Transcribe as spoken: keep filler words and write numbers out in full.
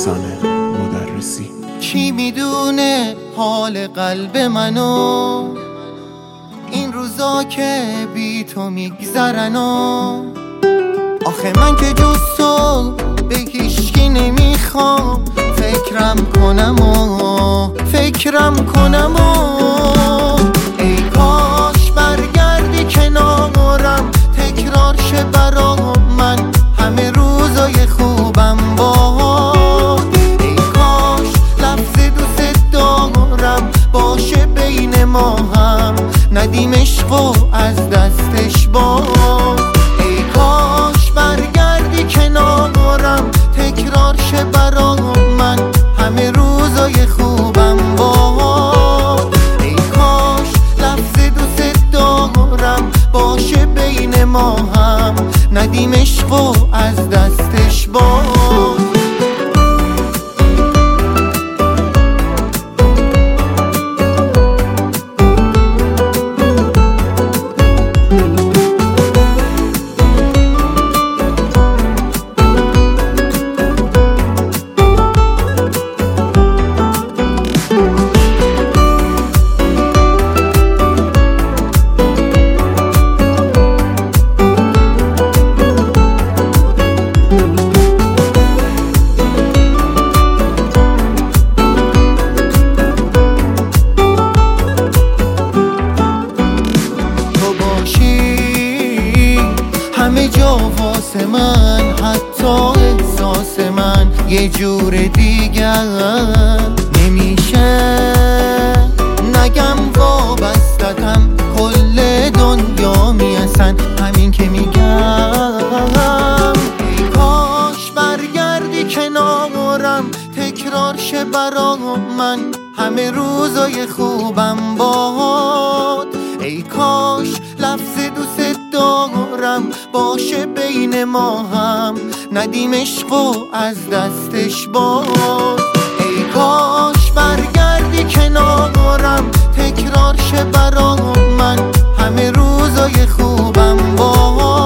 احسان مدرسی. کی میدونه حال قلب منو این روزا که بی تو میگذرن؟ آخه من که جز تو به هیچکی نمیخوام فکرم کنم و فکرم کنم و ای کاش برگردی کنارم تکرار شه برا من همه روزای خوبم باد. ای کاش لفظ دوست دارم باشه بین ما هم ندیم عشق و از دستش باد. ای کاش برگردی کنارم تکرار شه برا من همه روزای خوبم باد. ای کاش لفظ دوست دارم باشه بین ما هم ندیم عشق و از دستش باد. همه جا واسه من حتی احساس من یه جور دیگر نمیشه نگم وابستتم کل دنیا میاسن همین که میگم. ای کاش برگردی کنارم تکرار شه برا من همه روزای خوبم باد. ای کاش لفظ دوست دارم باشه بین ما هم ندیم عشق و از دستش باد. ای کاش برگردی کنارم تکرار شه برا من همه روزای خوبم باد.